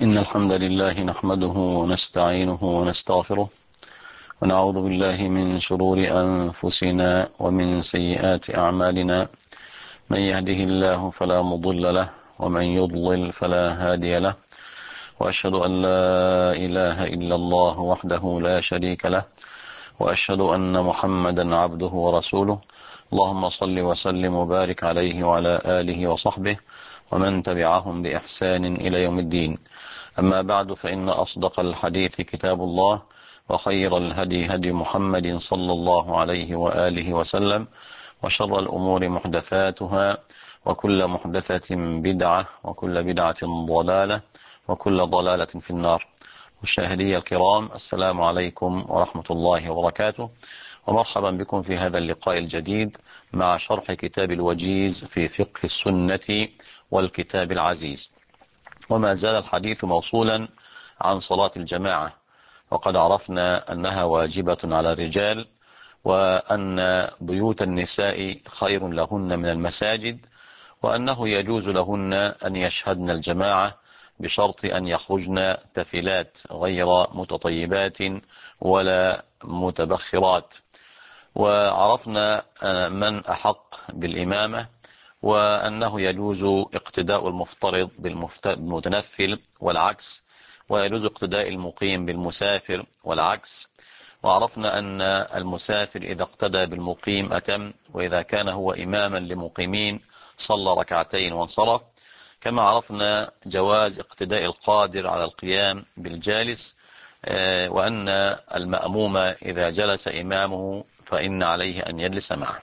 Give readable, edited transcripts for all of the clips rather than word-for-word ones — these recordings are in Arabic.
إن الحمد لله نحمده ونستعينه ونستغفره ونعوذ بالله من شرور أنفسنا ومن سيئات أعمالنا. من يهده الله فلا مضل له ومن يضلل فلا هادي له، وأشهد أن لا إله إلا الله وحده لا شريك له، وأشهد أن محمدا عبده ورسوله. اللهم صل وسلم وبارك عليه وعلى آله وصحبه ومن تبعهم بإحسان إلى يوم الدين. أما بعد، فإن أصدق الحديث كتاب الله، وخير الهدي هدي محمد صلى الله عليه وآله وسلم، وشر الأمور محدثاتها، وكل محدثة بدعة، وكل بدعة ضلالة، وكل ضلالة في النار. مشاهدي الكرام، السلام عليكم ورحمة الله وبركاته، ومرحبا بكم في هذا اللقاء الجديد مع شرح كتاب الوجيز في فقه السنة والكتاب العزيز. وما زال الحديث موصولا عن صلاة الجماعة، وقد عرفنا أنها واجبة على الرجال، وأن بيوت النساء خير لهن من المساجد، وأنه يجوز لهن أن يشهدن الجماعة بشرط أن يخرجن تفلات غير متطيبات ولا متبخرات. وعرفنا من أحق بالإمامة، وأنه يجوز اقتداء المفترض بالمتنفل والعكس، ويجوز اقتداء المقيم بالمسافر والعكس. وعرفنا أن المسافر إذا اقتدى بالمقيم أتم، وإذا كان هو إماما لمقيمين صلى ركعتين وانصرف. كما عرفنا جواز اقتداء القادر على القيام بالجالس، وأن المأموم إذا جلس إمامه فإن عليه أن يجلس معه.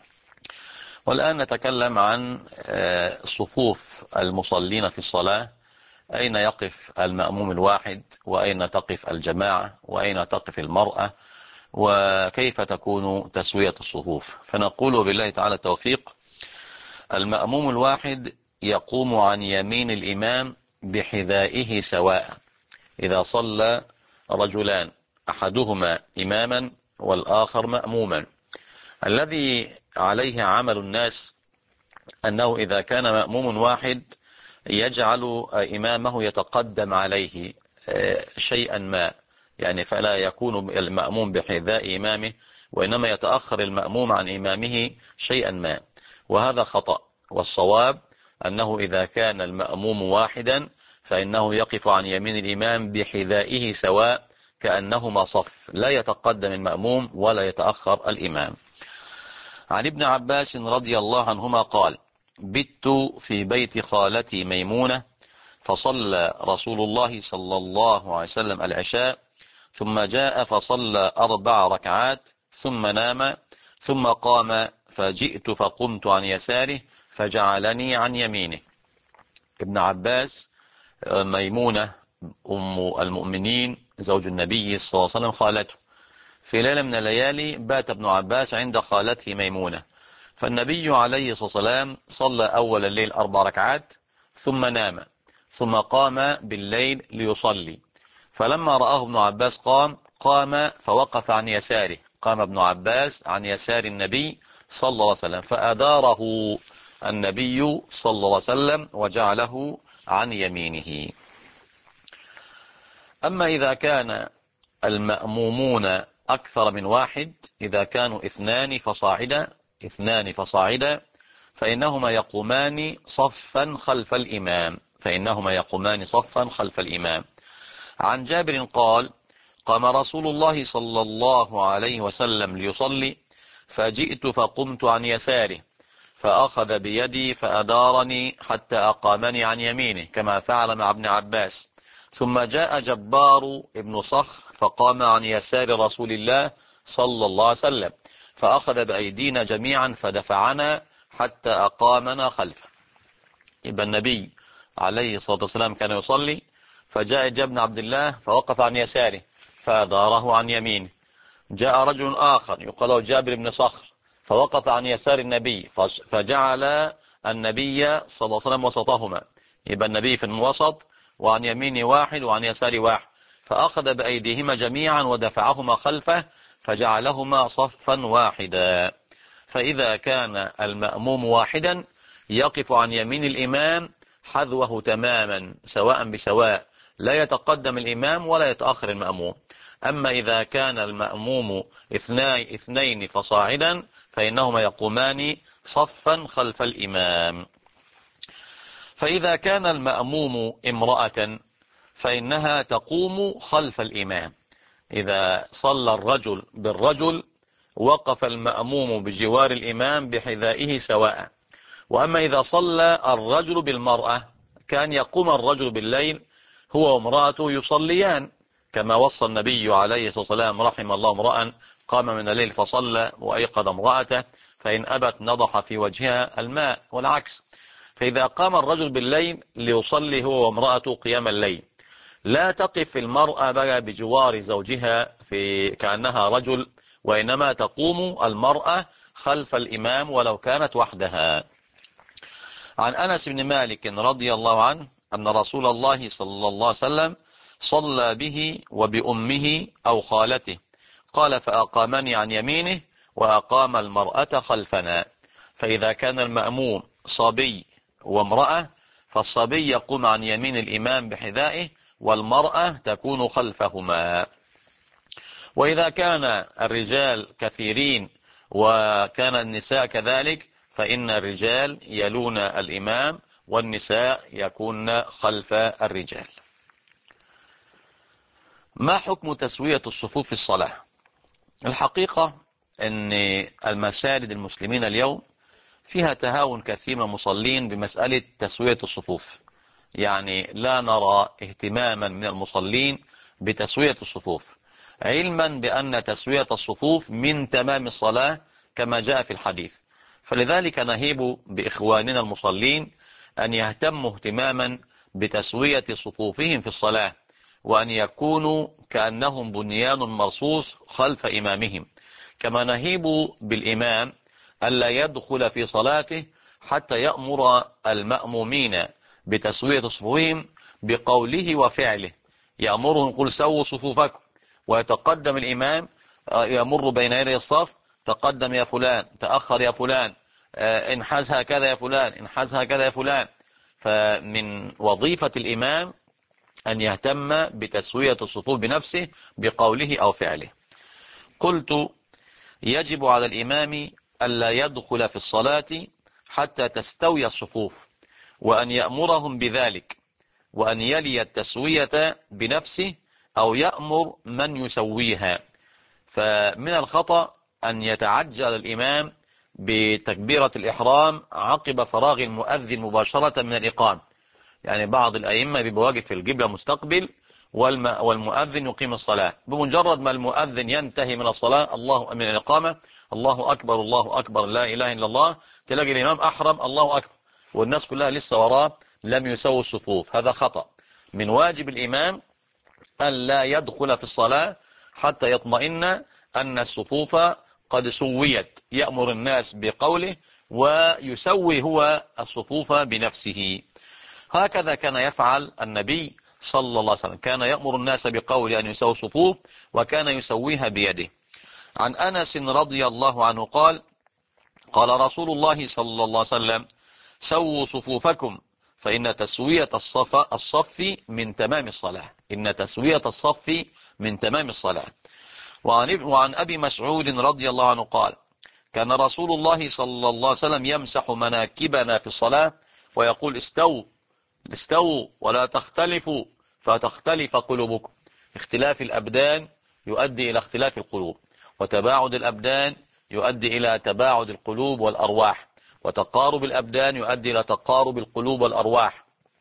والآن نتكلم عن صفوف المصلين في الصلاة، أين يقف المأموم الواحد، وأين تقف الجماعة، وأين تقف المرأة، وكيف تكون تسوية الصفوف. فنقول بالله تعالى التوفيق: المأموم الواحد يقوم عن يمين الإمام بحذائه سواء إذا صلى رجلان، أحدهما إماما والآخر مأموما. الذي عليه عمل الناس أنه إذا كان مأموم واحد يجعل إمامه يتقدم عليه شيئا ما، يعني فلا يكون المأموم بحذاء إمامه، وإنما يتأخر المأموم عن إمامه شيئا ما، وهذا خطأ. والصواب أنه إذا كان المأموم واحدا فإنه يقف عن يمين الإمام بحذائه سواء كأنهما صف، لا يتقدم المأموم ولا يتأخر الإمام. عن ابن عباس رضي الله عنهما قال: بت في بيت خالتي ميمونة، فصلى رسول الله صلى الله عليه وسلم العشاء، ثم جاء فصلى 4 ركعات ثم نام، ثم قام فجئت فقمت عن يساره فجعلني عن يمينه. ابن عباس، ميمونة أم المؤمنين زوج النبي صلى الله عليه وسلم خالته، في ليلة من الليالي بات ابن عباس عند خالته ميمونة، فالنبي عليه الصلاة والسلام صلى أول الليل 4 ركعات ثم نام، ثم قام بالليل ليصلي. فلما رآه ابن عباس قام فوقف عن يساره، قام ابن عباس عن يسار النبي صلى الله عليه وسلم، فأداره النبي صلى الله عليه وسلم وجعله عن يمينه. أما إذا كان المأمومون أكثر من واحد، إذا كانوا 2 فصاعدا فإنهما يقومان صفا خلف الإمام. عن جابر قال: قام رسول الله صلى الله عليه وسلم ليصلي، فجئت فقمت عن يساره، فأخذ بيدي فأدارني حتى أقامني عن يمينه، كما فعل مع ابن عباس. ثم جاء جبار ابن صخر فقام عن يسار رسول الله صلى الله عليه وسلم، فأخذ بأيدينا جميعا فدفعنا حتى أقامنا خلفه. يبقى النبي عليه الصلاة والسلام كان يصلي، فجاء ابن عبد الله فوقف عن يساره فأداره عن يمينه. جاء رجل آخر يقال له جابر بن صخر فوقف عن يسار النبي، فجعل النبي صلى الله عليه وسلم وسطهما، يبقى النبي في الوسط، وعن يمين واحد وعن يسار واحد، فأخذ بأيديهما جميعا ودفعهما خلفه فجعلهما صفا واحدا. فإذا كان المأموم واحدا يقف عن يمين الإمام حذوه تماما سواء بسواء، لا يتقدم الإمام ولا يتأخر المأموم. أما إذا كان المأموم اثنين فصاعدا فإنهما يقومان صفا خلف الإمام. فإذا كان المأموم امرأة فإنها تقوم خلف الإمام. إذا صلى الرجل بالرجل وقف المأموم بجوار الإمام بحذائه سواء. وأما إذا صلى الرجل بالمرأة كان يقوم الرجل بالليل هو وامرأته يصليان، كما وصى النبي عليه الصلاة والسلام رحم الله امرأ قام من الليل فصلى وأيقظ امرأته فإن أبت نضح في وجهها الماء، والعكس. فإذا قام الرجل بالليل ليصلي هو وامرأته قيام الليل لا تقف المرأة بقى بجوار زوجها في كأنها رجل، وإنما تقوم المرأة خلف الإمام ولو كانت وحدها. عن أنس بن مالك رضي الله عنه أن رسول الله صلى الله عليه وسلم صلى به وبأمه أو خالته، قال فأقامني عن يمينه وأقام المرأة خلفنا. فإذا كان المأموم صبي وامرأة فالصبي يقوم عن يمين الإمام بحذائه والمرأة تكون خلفهما. وإذا كان الرجال كثيرين وكان النساء كذلك فإن الرجال يلون الإمام والنساء يكون خلف الرجال. ما حكم تسوية الصفوف في الصلاة؟ الحقيقة أن المساجد المسلمين اليوم فيها تهاون كثير من المصلين بمسألة تسوية الصفوف، يعني لا نرى اهتماما من المصلين بتسوية الصفوف، علما بأن تسوية الصفوف من تمام الصلاة كما جاء في الحديث. فلذلك نهيب بإخواننا المصلين أن يهتموا اهتماما بتسوية صفوفهم في الصلاة، وأن يكونوا كأنهم بنيان مرصوص خلف إمامهم. كما نهيب بالإمام ألا يدخل في صلاته حتى يأمر المأمومين بتسوية صفوفهم بقوله وفعله، يأمرهم قل سووا صفوفكم، ويتقدم الإمام يمر بين يدي الصف، تقدم يا فلان، تأخر يا فلان، انحاز هكذا يا فلان، انحاز هكذا يا فلان. فمن وظيفة الإمام أن يهتم بتسوية الصفوف بنفسه بقوله أو فعله. قلت يجب على الإمام ألا يدخل في الصلاة حتى تستوي الصفوف، وأن يأمرهم بذلك، وأن يلي التسوية بنفسه أو يأمر من يسويها. فمن الخطأ أن يتعجل الإمام بتكبيرة الإحرام عقب فراغ المؤذن مباشرة من الإقامة. يعني بعض الأئمة بيواقف في القبلة مستقبل والمؤذن يقيم الصلاة، بمجرد ما المؤذن ينتهي من الصلاة الله من الإقامة الله أكبر الله أكبر لا إله إلا الله، تلاقي الإمام أحرم الله أكبر والناس كلها لسه وراه لم يسووا الصفوف. هذا خطأ. من واجب الإمام أن لا يدخل في الصلاة حتى يطمئن أن الصفوف قد سويت، يأمر الناس بقوله ويسوي هو الصفوف بنفسه. هكذا كان يفعل النبي صلى الله عليه وسلم، كان يأمر الناس بقول أن يسووا الصفوف وكان يسويها بيده. عن أنس رضي الله عنه قال قال رسول الله صلى الله عليه وسلم سووا صفوفكم فإن تسوية الصف من تمام الصلاة. إن تسوية الصف من تمام الصلاة. وعن أبي مسعود رضي الله عنه قال كان رسول الله صلى الله عليه وسلم يمسح مناكبنا في الصلاة ويقول استووا ولا تختلفوا فتختلف قلوبكم. اختلاف الأبدان يؤدي إلى اختلاف القلوب، وتباعد الأبدان يؤدي إلى تباعد القلوب والأرواح، وتقارب الأبدان يؤدي إلى تقارب القلوب والأرواح.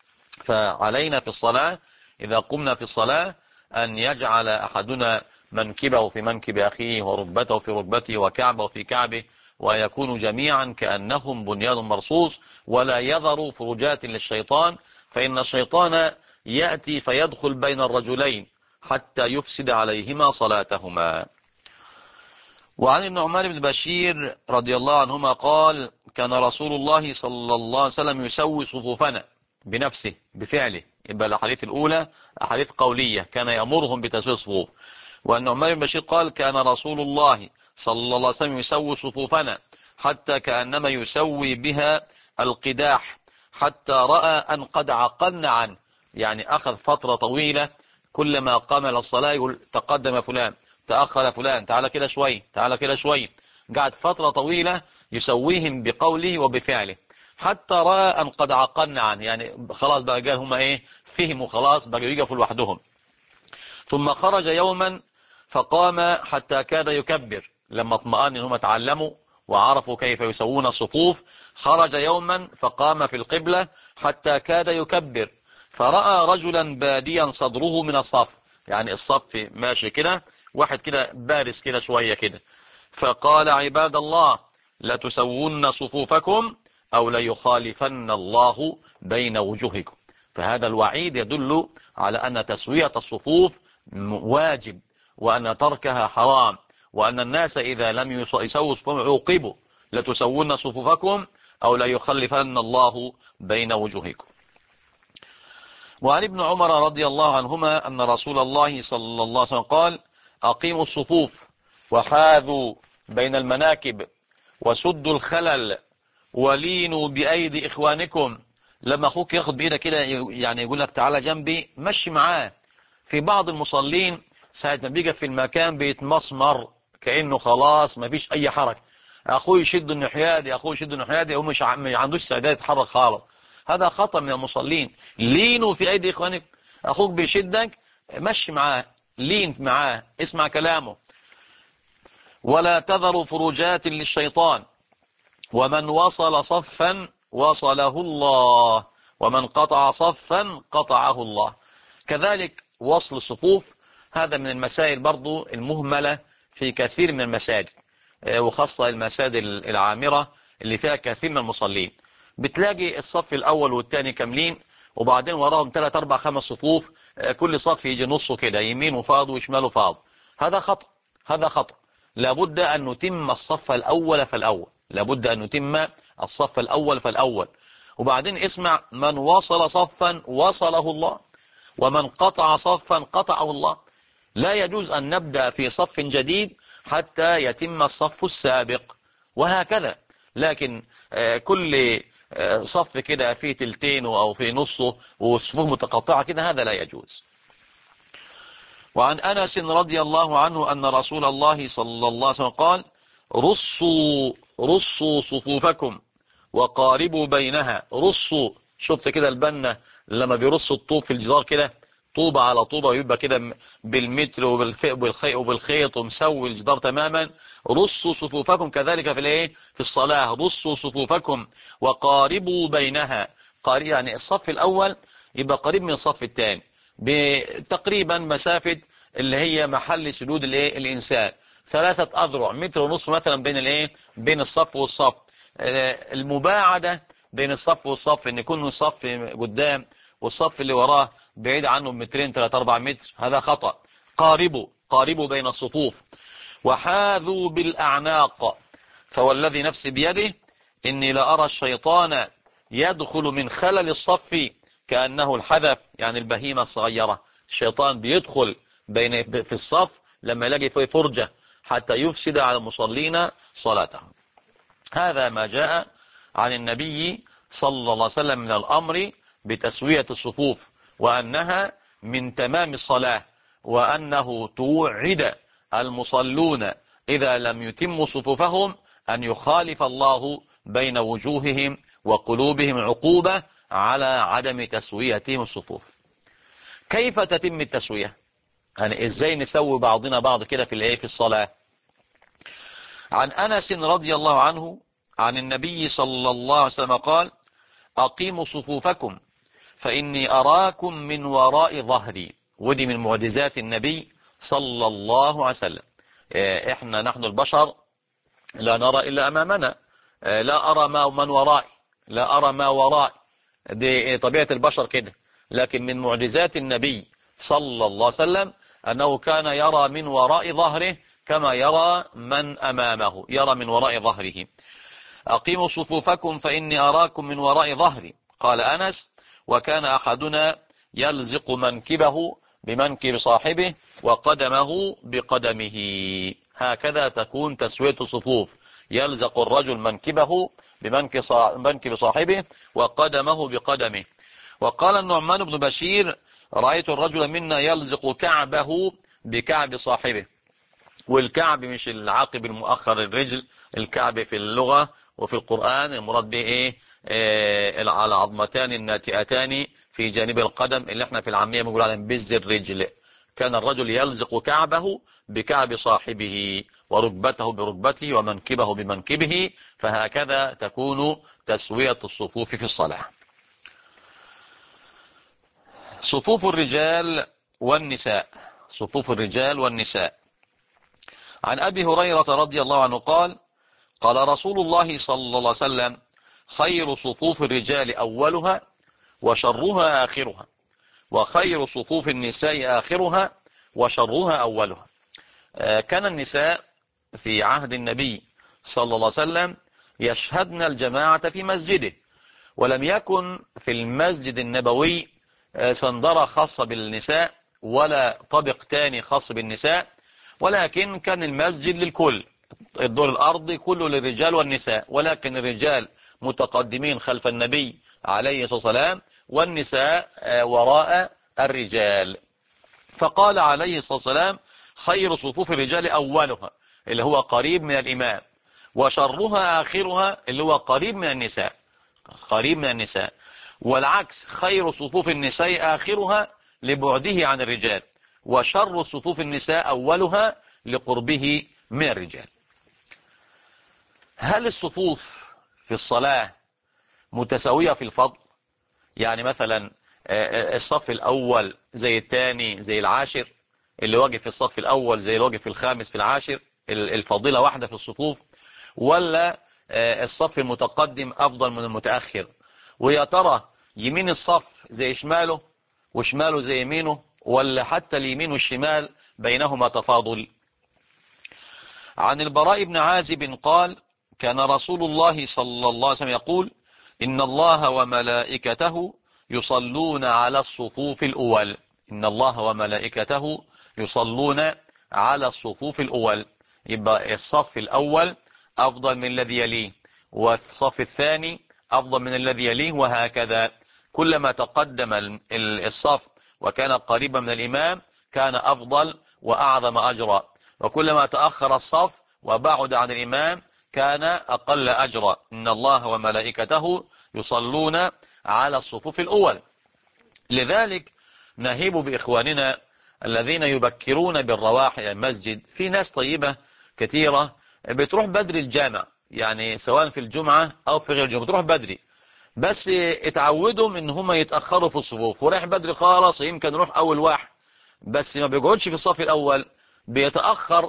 فعلينا في الصلاة إذا قمنا في الصلاة أن يجعل أحدنا منكبه في منكب أخيه وركبته في ركبته وكعبه في كعبه، ويكونوا جميعا كأنهم بنيان مرصوص، ولا يذروا فرجات للشيطان، فإن الشيطان يأتي فيدخل بين الرجلين حتى يفسد عليهما صلاتهما. وعن ابن عمر بن بشير رضي الله عنهما قال كان رسول الله صلى الله عليه وسلم يسوي صفوفنا بنفسه بفعله. يبقى الأحاديث الأولى أحاديث قولية كان يأمرهم بتسوية الصفوف. وأن عمر بن بشير قال كان رسول الله صلى الله عليه وسلم يسوي صفوفنا حتى كأنما يسوي بها القداح، حتى رأى أن قد عقلنا عنه. يعني أخذ فترة طويلة، كلما قام للصلاة يقول تقدم فلان، تأخر فلان، تعالى كده شوي، تعالى كده شوي. قعد فترة طويلة يسويهم بقوله وبفعله، حتى رأى أن قد عقلنا عنه، يعني خلاص بقى قال هم إيه، فهموا خلاص بقى يقفوا لوحدهم. ثم خرج يوما فقام حتى كاد يكبر، لما اطمأن انهم تعلموا وعرفوا كيف يسوون الصفوف. خرج يوما فقام في القبلة حتى كاد يكبر، فرأى رجلا باديا صدره من الصف، يعني الصف ماشي كده، واحد كده بارز كده شوية كده. فقال عباد الله لتسوون صفوفكم أو ليخالفن الله بين وجوهكم. فهذا الوعيد يدل على أن تسوية الصفوف واجب، وأن تركها حرام، وأن الناس إذا لم يسووا صفوفهم عوقبوا. لتسوون صفوفكم أو ليخلفن الله بين وجوهكم. وعن ابن عمر رضي الله عنهما أن رسول الله صلى الله عليه وسلم قال أقيموا الصفوف وحاذوا بين المناكب وسدوا الخلل ولينوا بأيدي إخوانكم. لما أخوك ياخد بإيدك كده يعني يقول لك تعالى جنبي، مشي معاه. في بعض المصلين ساعة ما بيجي في المكان بيتمسمر كأنه خلاص ما فيش أي حركة، أخوه يشد النحيادي، أخوه يشد النحيادي، هو مش عندوش استعداد يتحرك خالص. هذا خطأ من المصلين. لينوا في أيدي إخوانك، أخوك بيشدك مشي معاه، لين معاه، اسمع كلامه. ولا تذروا فروجات للشيطان، ومن وصل صفا وصله الله، ومن قطع صفا قطعه الله. كذلك وصل الصفوف هذا من المسائل برضو المهملة في كثير من المساجد، وخاصة المساجد العامرة اللي فيها كثير من المصلين. بتلاقي الصف الأول والثاني كاملين، وبعدين وراهم 3 4 5 صفوف، كل صف يجي نصه كده، يمينه فاض وشماله فاض. هذا خطأ، هذا خطأ. لابد أن نتم الصف الأول فالأول، لابد أن نتم الصف الأول فالأول. وبعدين اسمع، من وصل صفا وصله الله، ومن قطع صفا قطعه الله. لا يجوز أن نبدأ في صف جديد حتى يتم الصف السابق، وهكذا. لكن كل صف كده فيه تلتين أو في نصه وصفوف متقطعة كده، هذا لا يجوز. وعن أنس رضي الله عنه أن رسول الله صلى الله عليه وسلم قال رصوا صفوفكم وقاربوا بينها. رصوا، شفت كده البنا لما بيرصوا الطوب في الجدار كده، طوبة على طوبة، ويبقى كده بالمتر وبالخيط ومسوي الجدار تماما. رصوا صفوفكم كذلك في الايه، في الصلاة. رصوا صفوفكم وقاربوا بينها. يعني الصف الأول يبقى قريب من الصف الثاني بتقريبا مسافة اللي هي محل سجود الايه الإنسان، 3 أذرع، 1.5 متر مثلا بين الايه، بين الصف والصف. المباعدة بين الصف والصف ان يكون الصف قدام والصف اللي وراه بعيد عنه بمترين 3 4 متر، هذا خطأ. قاربوا بين الصفوف. وحاذوا بالأعناق، فوالذي نفسي بيده إني لأرى الشيطان يدخل من خلل الصف كأنه الحذف، يعني البهيمة الصغيرة. الشيطان بيدخل في الصف لما يلاقي فيه فرجة حتى يفسد على المصلين صلاتهم. هذا ما جاء عن النبي صلى الله عليه وسلم من الأمر بتسوية الصفوف، وأنها من تمام الصلاة، وأنه توعد المصلون إذا لم يتموا صفوفهم أن يخالف الله بين وجوههم وقلوبهم عقوبة على عدم تسويتهم الصفوف. كيف تتم التسوية؟ يعني إزاي نسوي بعضنا بعض كده في الصلاة؟ عن أنس رضي الله عنه عن النبي صلى الله عليه وسلم قال أقيموا صفوفكم فإني أراكم من وراء ظهري. ودي من معجزات النبي صلى الله عليه وسلم. نحن البشر لا نرى إلا أمامنا، لا أرى ما من ورائي، لا أرى ما ورائي، دي طبيعة البشر كده. لكن من معجزات النبي صلى الله عليه وسلم أنه كان يرى من وراء ظهره كما يرى من أمامه، يرى من وراء ظهره. أقيموا صفوفكم فإني أراكم من وراء ظهري. قال أنس وكان أحدنا يلزق منكبه بمنكب صاحبه وقدمه بقدمه. هكذا تكون تسوية الصفوف، يلزق الرجل منكبه بمنكب صاحبه وقدمه بقدمه. وقال النعمان بن بشير: رأيت الرجل منا يلزق كعبه بكعب صاحبه. والكعب مش العقب المؤخر الرجل، الكعب في اللغة وفي القرآن المراد به ايه؟ العظمتان الناتئتان في جانب القدم، اللي احنا في العامية بنقول عليهم بز الرجل. كان الرجل يلزق كعبه بكعب صاحبه، وركبته بركبته، ومنكبه بمنكبه، فهكذا تكون تسوية الصفوف في الصلاة. صفوف الرجال والنساء. صفوف الرجال والنساء. عن أبي هريرة رضي الله عنه قال: قال رسول الله صلى الله عليه وسلم: خير صفوف الرجال أولها، وشرها آخرها، وخير صفوف النساء آخرها، وشرها أولها. كان النساء في عهد النبي صلى الله عليه وسلم يشهدن الجماعة في مسجده، ولم يكن في المسجد النبوي صندرة خاصة بالنساء ولا طابق تاني خاص بالنساء، ولكن كان المسجد للكل، الدور الأرضي كله للرجال والنساء، ولكن الرجال متقدمين خلف النبي عليه الصلاة والسلام، والنساء وراء الرجال. فقال عليه الصلاة والسلام: خير صفوف الرجال أولها، اللي هو قريب من الإمام، وشرها آخرها، اللي هو قريب من النساء، قريب من النساء. والعكس، خير صفوف النساء آخرها لبعده عن الرجال، وشر صفوف النساء أولها لقربه من الرجال. هل الصفوف في الصلاة متساوية في الفضل؟ يعني مثلا الصف الأول زي الثاني زي العاشر، اللي واقف في الصف الأول زي اللي واقف في الخامس في العاشر، الفضيلة واحدة في الصفوف؟ ولا الصف المتقدم أفضل من المتأخر؟ ويا ترى يمين الصف زي شماله وشماله زي يمينه، ولا حتى اليمين والشمال بينهما تفاضل؟ عن البراء بن عازب قال: كان رسول الله صلى الله عليه وسلم يقول: إن الله وملائكته يصلون على الصفوف الأول. إن الله وملائكته يصلون على الصفوف الأول. يبقى الصف الأول أفضل من الذي يليه، والصف الثاني أفضل من الذي يليه، وهكذا. كلما تقدم الصف وكان قريبا من الإمام كان أفضل وأعظم أجرا، وكلما تأخر الصف وبعد عن الإمام كان أقل أجرا. إن الله وملائكته يصلون على الصفوف الأول. لذلك نهيب بإخواننا الذين يبكرون بالرواح إلى المسجد. في ناس طيبة كثيرة بتروح بدري الجامع، يعني سواء في الجمعة أو في غير الجمعة بتروح بدري، بس اتعودوا ان هم يتأخروا في الصفوف، ورايح بدري خالص يمكن يروح أول واحد، بس ما بيقعدش في الصف الأول، بيتأخر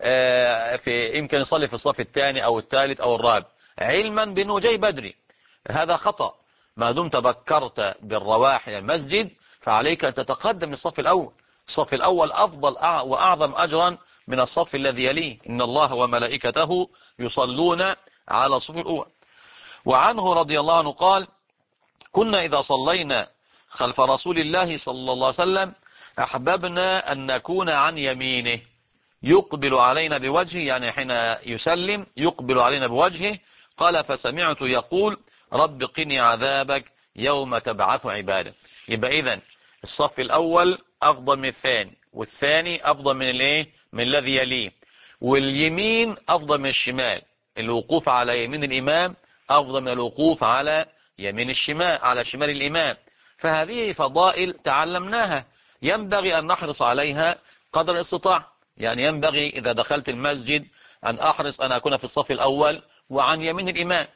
في يمكن يصلي في الصف الثاني أو الثالث أو الرابع، علما بأنه جاي بدري. هذا خطأ. ما دمت بكرت بالرواح إلى المسجد فعليك أن تتقدم للصف الأول. الصف الأول أفضل وأعظم أجرا من الصف الذي يليه. إن الله وملائكته يصلون على الصف الأول. وعنه رضي الله عنه قال: كنا إذا صلينا خلف رسول الله صلى الله عليه وسلم أحببنا أن نكون عن يمينه، يقبل علينا بوجهه، يعني حين يسلم يقبل علينا بوجهه. قال: فسمعت يقول: رب قني عذابك يوم تبعث عبادك. يبقى إذن الصف الأول أفضل من الثاني، والثاني أفضل من الايه؟ من الذي يليه، واليمين أفضل من الشمال. الوقوف على يمين الإمام أفضل من الوقوف على يمين الشمال، على شمال الإمام. فهذه فضائل تعلمناها ينبغي أن نحرص عليها قدر الاستطاعة. يعني ينبغي إذا دخلت المسجد أن أحرص أن أكون في الصف الأول وعن يمين الإمام.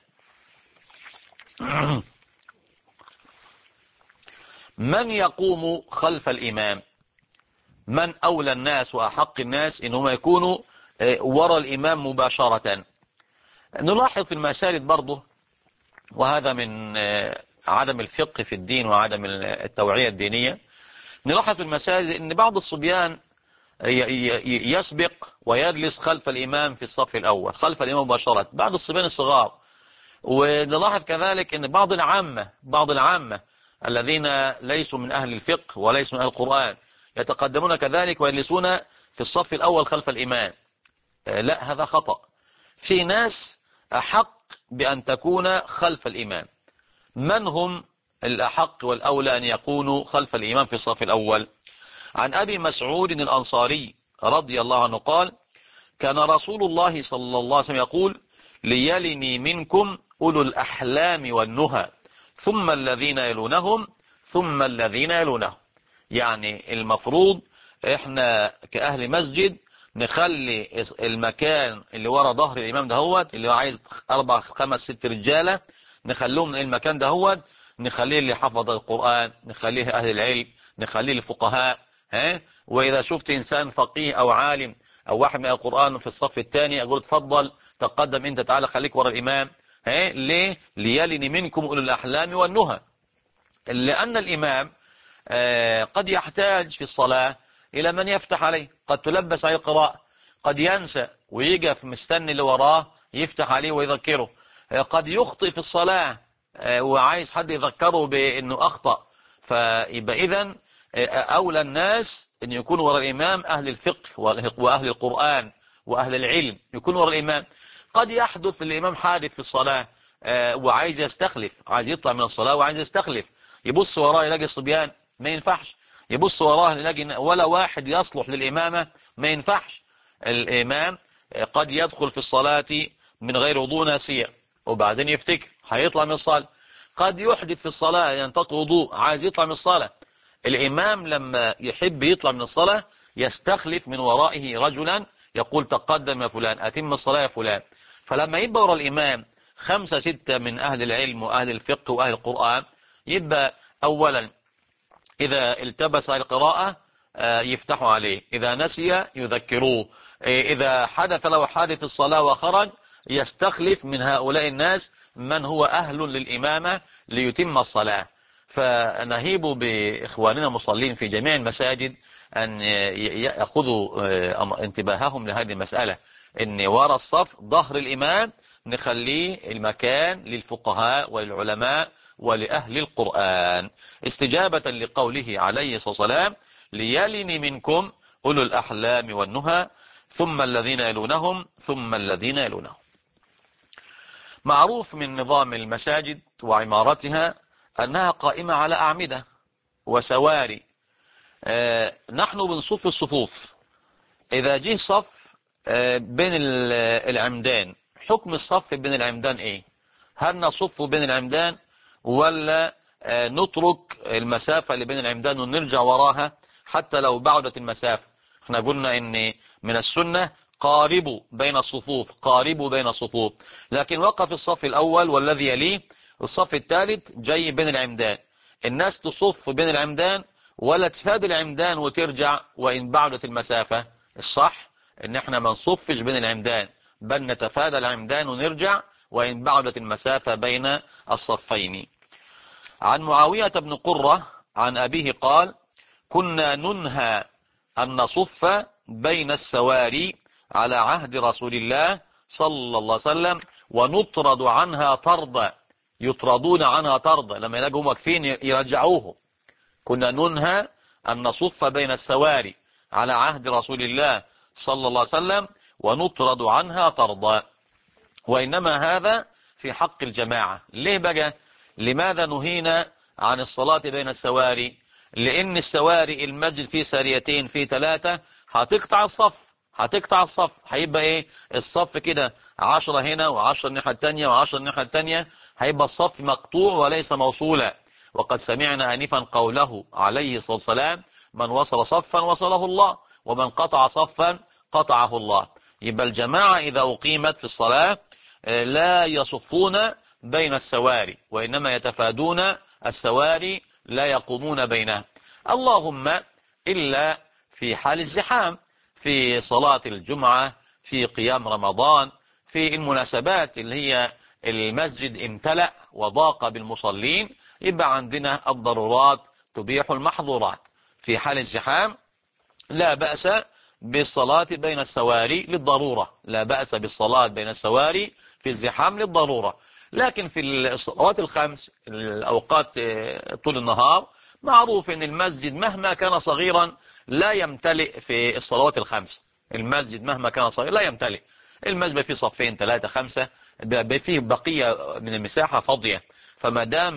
من يقوم خلف الإمام؟ من أولى الناس وأحق الناس إنهم يكونوا وراء الإمام مباشرة؟ نلاحظ في المساجد برضه، وهذا من عدم الفقه في الدين وعدم التوعية الدينية، نلاحظ في المساجد أن بعض الصبيان يسبق ويجلس خلف الإمام في الصف الأول خلف الإمام مباشرة، بعض الصبيان الصغار. ونلاحظ كذلك أن بعض العامة الذين ليسوا من أهل الفقه وليسوا من أهل القرآن يتقدمون كذلك ويجلسون في الصف الأول خلف الإمام. لا، هذا خطأ. في ناس أحق بأن تكون خلف الإمام. من هم الأحق والأولى أن يكونوا خلف الإمام في الصف الأول. عن أبي مسعود الأنصاري رضي الله عنه قال: كان رسول الله صلى الله عليه وسلم يقول: ليلني منكم أولو الأحلام والنهى ثم الذين يلونهم ثم الذين يلونهم. يعني المفروض احنا كأهل مسجد نخلي المكان اللي ورا ظهر الإمام دهوت، اللي هو عايز 4 5 6 رجالة، نخليهم المكان دهوت، نخليه اللي حفظ القرآن، نخليه أهل العلم، نخليه الفقهاء. وإذا شفت إنسان فقيه أو عالم أو واحد من القرآن في الصف الثاني، أقول اتفضل تقدم أنت، تعالى خليك ورا الإمام. ليه؟ ليلني منكم أولو الأحلام والنهى. لأن الإمام قد يحتاج في الصلاة إلى من يفتح عليه، قد تلبس عليه القراءة، قد ينسى ويقف مستني اللي وراه يفتح عليه ويذكره، قد يخطئ في الصلاة وعايز حد يذكره بأنه أخطأ. فيبقى إذن أولى الناس أن يكونوا وراء الإمام أهل الفقه وأهل القرآن وأهل العلم، يكونوا وراء الإمام. قد يحدث الإمام حادث في الصلاة وعايز يستخلف، عايز يطلع من الصلاة وعايز يستخلف، يبص وراه يلاقي صبيان، ما ينفعش. يبص وراه يلاقي ولا واحد يصلح للإمامة، ما ينفعش. الإمام قد يدخل في الصلاة من غير وضوء ناسيا وبعدين يفتكر هيطلع من الصلاة. قد يحدث في الصلاة ينتقض وضوء، عايز يطلع من الصلاة. الإمام لما يحب يطلع من الصلاة يستخلف من ورائه رجلا يقول تقدم يا فلان، أتم الصلاة يا فلان. فلما يبقى وراء الإمام 5 6 من أهل العلم وأهل الفقه وأهل القرآن، يبقى أولا إذا التبس القراءة يفتحوا عليه، إذا نسي يذكروه، إذا حدث له حادث الصلاة وخرج يستخلف من هؤلاء الناس من هو أهل للإمامة ليتم الصلاة. فنهيب بإخواننا المصلين في جميع المساجد أن يأخذوا انتباههم لهذه المسألة، أن وراء الصف ظهر الإمام نخليه المكان للفقهاء وللعلماء ولأهل القرآن، استجابة لقوله عليه الصلاة والسلام: ليلني منكم أولو الأحلام والنهى ثم الذين يلونهم ثم الذين يلونهم. معروف من نظام المساجد وعمارتها أنها قائمة على أعمدة وسواري. نحن بنصف الصفوف، إذا جه صف بين العمدان، حكم الصف بين العمدان إيه؟ هل نصف بين العمدان ولا نترك المسافة اللي بين العمدان ونرجع وراها حتى لو بعدت المسافة؟ احنا قلنا ان من السنة قاربوا بين الصفوف، قاربوا بين الصفوف، لكن وقف الصف الأول والذي يليه الصف الثالث جاي بين العمدان، الناس تصف بين العمدان ولا تفادي العمدان وترجع وإن بعدت المسافة؟ الصح ان احنا ما نصفش بين العمدان، بل نتفادى العمدان ونرجع وإن بعدت المسافة بين الصفين. عن معاوية بن قرة عن أبيه قال: كنا ننهى أن نصف بين السواري على عهد رسول الله صلى الله عليه وسلم ونطرد عنها طردا. يطردون عنها طردا، لما يلاقوا واقفين يرجعوه. كنا ننهى أن نصف بين السواري على عهد رسول الله صلى الله عليه وسلم ونطرد عنها طردا. وإنما هذا في حق الجماعة. ليه بقى؟ لماذا نهينا عن الصلاة بين السواري؟ لأن السواري المسجد فيه ساريتين فيه 3 هتقطع الصف، هتقطع الصف، هيبقى ايه الصف كده 10 هنا و10 الناحية التانية و10 الناحية التانية، هيبقى الصف مقطوع وليس موصولا. وقد سمعنا آنفا قوله عليه الصلاة والسلام: من وصل صفا وصله الله ومن قطع صفا قطعه الله. يبقى الجماعة إذا أقيمت في الصلاة لا يصفون بين السواري، وإنما يتفادون السواري، لا يقومون بينها. اللهم إلا في حال الزحام، في صلاة الجمعة، في قيام رمضان، في المناسبات اللي هي المسجد امتلأ وضاق بالمصلين، يبقى عندنا الضرورات تبيح المحظورات. في حال الزحام لا بأس بالصلاة بين السواري للضرورة، لا بأس بالصلاة بين السواري في الزحام للضرورة. لكن في الصلوات الخمس، الأوقات طول النهار، معروف أن المسجد مهما كان صغيرا لا يمتلئ في الصلوات الخمس. المسجد مهما كان صغير لا يمتلئ، المسجد فيه صفين 3 5 فيه بقية من المساحة فاضية. فما دام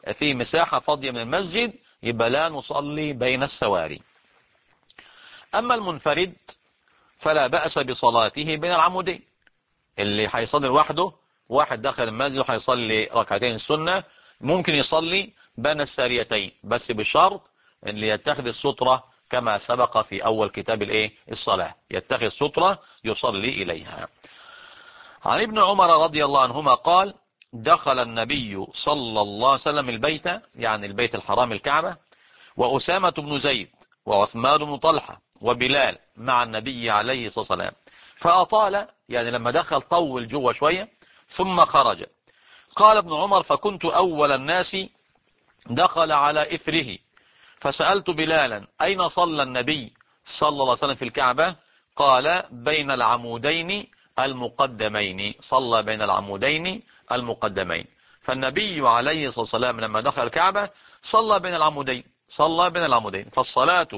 في مساحة فاضية من المسجد يبقى لا نصلي بين السواري. أما المنفرد فلا بأس بصلاته بين العمودين. اللي هيصلي لوحده، واحد دخل المسجد وهيصلي ركعتين السنة، ممكن يصلي بين الساريتين، بس بشرط ان يتخذ السترة كما سبق في اول كتاب الصلاة، يتخذ سترة يصلي اليها. عن ابن عمر رضي الله عنهما قال: دخل النبي صلى الله عليه وسلم البيت، يعني البيت الحرام الكعبة، وأسامة بن زيد وعثمان بن طلحة وبلال مع النبي عليه الصلاة والسلام، فأطال، يعني لما دخل طول جوه شوية ثم خرج. قال ابن عمر: فكنت أول الناس دخل على إثره، فسألت بلالا: أين صلى النبي صلى الله عليه وسلم في الكعبة؟ قال: بين العمودين المقدمين، صلى بين العمودين المقدمين. فالنبي عليه الصلاة والسلام لما دخل الكعبة صلى بين العمودين، صلى بين العمودين. فالصلاة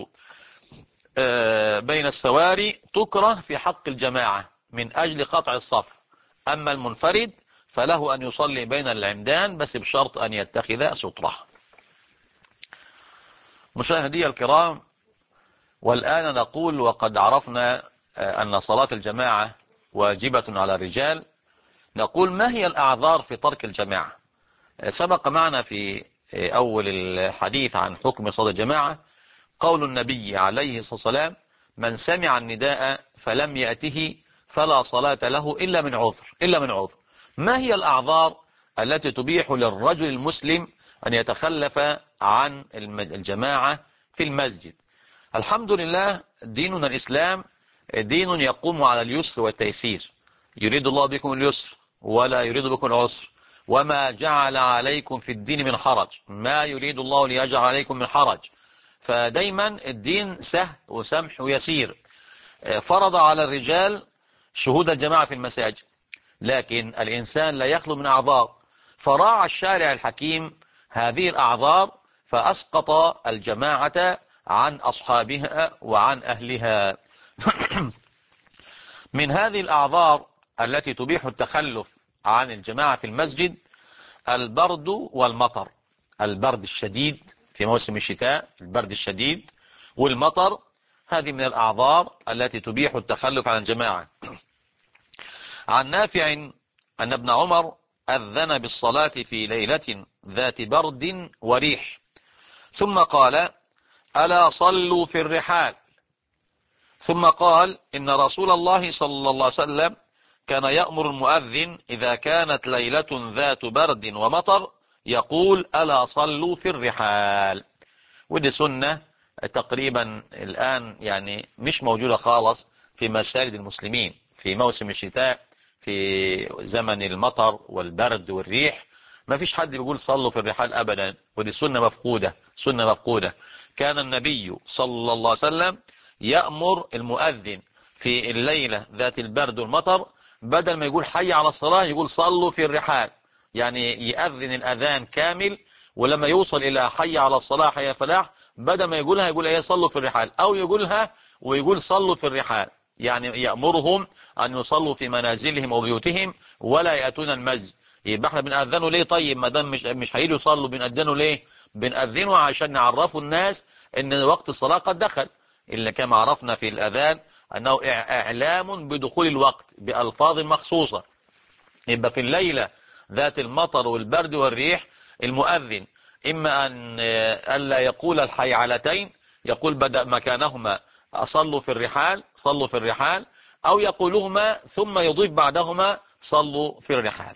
بين السواري تكره في حق الجماعة من أجل قطع الصف. أما المنفرد فله أن يصلي بين العمدان، بس بشرط أن يتخذ سترة. مشاهدي الكرام، والآن نقول وقد عرفنا أن صلاة الجماعة واجبة على الرجال، نقول: ما هي الأعذار في ترك الجماعة؟ سبق معنا في أول الحديث عن حكم صلاة الجماعة قول النبي عليه الصلاة والسلام: من سمع النداء فلم يأته فلا صلاة له إلا من عذر، إلا من عذر. ما هي الأعذار التي تبيح للرجل المسلم أن يتخلف عن الجماعة في المسجد؟ الحمد لله، ديننا الإسلام دين يقوم على اليسر والتيسير، يريد الله بكم اليسر ولا يريد بكم العسر، وما جعل عليكم في الدين من حرج، ما يريد الله ليجعل عليكم من حرج. فدايما الدين سهل وسمح ويسير. فرض على الرجال شهود الجماعة في المساجد، لكن الإنسان لا يخلو من أعذار، فراعى الشارع الحكيم هذه الأعذار فأسقط الجماعة عن أصحابها وعن أهلها. من هذه الأعذار التي تبيح التخلف عن الجماعة في المسجد البرد والمطر. البرد الشديد في موسم الشتاء، البرد الشديد والمطر، هذه من الأعذار التي تبيح التخلف عن الجماعة. عن نافع أن ابن عمر أذن بالصلاة في ليلة ذات برد وريح، ثم قال: ألا صلوا في الرحال. ثم قال: إن رسول الله صلى الله عليه وسلم كان يأمر المؤذن إذا كانت ليلة ذات برد ومطر يقول: ألا صلوا في الرحال. ودي سنة تقريبا الآن يعني مش موجودة خالص في مساجد المسلمين في موسم الشتاء، في زمن المطر والبرد والريح، ما فيش حد بيقول صلوا في الرحال أبدا، ودي سنة مفقودة، سنة مفقودة. كان النبي صلى الله عليه وسلم يأمر المؤذن في الليلة ذات البرد والمطر بدل ما يقول حي على الصلاة يقول صلوا في الرحال، يعني يأذن الأذان كامل، ولما يوصل إلى حي على الصلاة حي فلاح بدل ما يقولها يقول ايه صلوا في الرحال، أو يقولها ويقول صلوا في الرحال، يعني يأمرهم أن يصلوا في منازلهم وبيوتهم ولا يأتون المسجد. يبقى احنا بنأذنوا ليه؟ طيب ما دام مش هيجوا يصلوا بنأذنوا ليه؟ بنأذنوا عشان نعرفوا الناس ان وقت الصلاة قد دخل، اللي كما عرفنا في الأذان أنه إعلام بدخول الوقت بألفاظ مخصوصة. يبقى في الليلة ذات المطر والبرد والريح المؤذن إما أن ألا يقول الحيعلتين، يقول بدأ مكانهما أصلوا في الرحال، صلوا في الرحال، أو يقولهما ثم يضيف بعدهما صلوا في الرحال.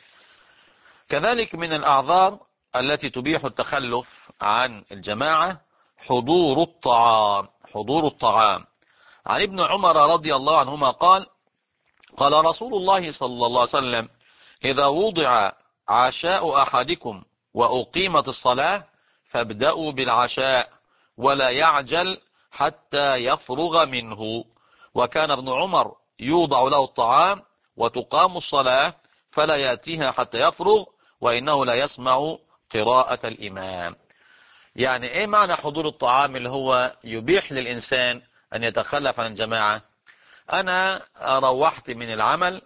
كذلك من الأعذار التي تبيح التخلف عن الجماعة حضور الطعام، حضور الطعام. عن ابن عمر رضي الله عنهما قال: قال رسول الله صلى الله عليه وسلم: إذا وضع عشاء أحدكم وأقيمت الصلاة فابدأوا بالعشاء ولا يعجل حتى يفرغ منه. وكان ابن عمر يوضع له الطعام وتقام الصلاة فلا يأتيها حتى يفرغ وإنه لا يسمع قراءة الإمام. يعني إيه معنى حضور الطعام اللي هو يبيح للإنسان أن يتخلف عن الجماعة؟ أنا روحت من العمل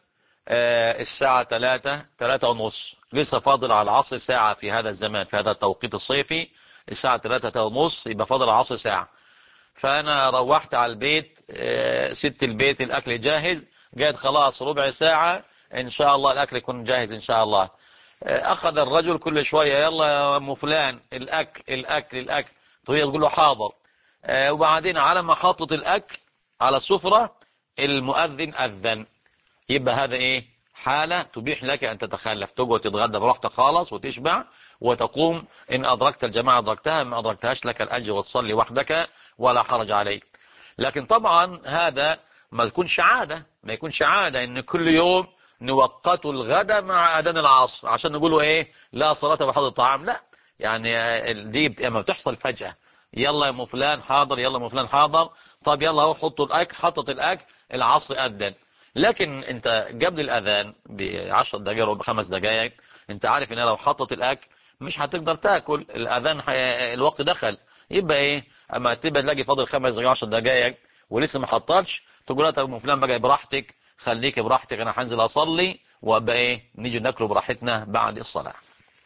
الساعة 3 ونص، لسه فاضل على العصر ساعة في هذا الزمان، في هذا التوقيت الصيفي الساعة 3 ونص، يبقى فاضل على العصر ساعة. فأنا روحت على البيت، ست البيت الأكل جاهز، جاءت خلاص ربع ساعة إن شاء الله الأكل يكون جاهز إن شاء الله. أخذ الرجل كل شوية يلا يا أم فلان الأكل الأكل الأكل، وهي تقول له حاضر. وبعدين على ما حطت الأكل على السفرة المؤذن أذن. يبقى هذا ايه؟ حالة تبيح لك ان تتخلف، تقعد تتغدى براحتك خالص وتشبع وتقوم، ان ادركت الجماعة ادركتها، ما ادركتهاش لك الاجر وتصلي وحدك ولا حرج عليك. لكن طبعا هذا ما يكونش عادة، ما يكونش عادة ان كل يوم نوقت الغداء مع اذان العصر عشان نقولوا ايه لا صلاة بحضر الطعام، لا. يعني دي لما بتحصل فجأة، يلا يا ام فلان حاضر، يلا يا ام فلان حاضر، طب يلا اهو حطوا الاكل، حطت الاكل، العصر اذن. لكن انت قبل الاذان ب10 دقائق او ب5 دقائق انت عارف ان لو حطت الاكل مش هتقدر تاكل، الاذان الوقت دخل. يبقى ايه اما تبقى تلاقي فاضل 5 دقائق 10 دقائق ولسه ما حطتش، تقول لها طب فلان بقى براحتك، خليك براحتك، انا هنزل اصلي وابقى ايه نيجي ناكله براحتنا بعد الصلاه.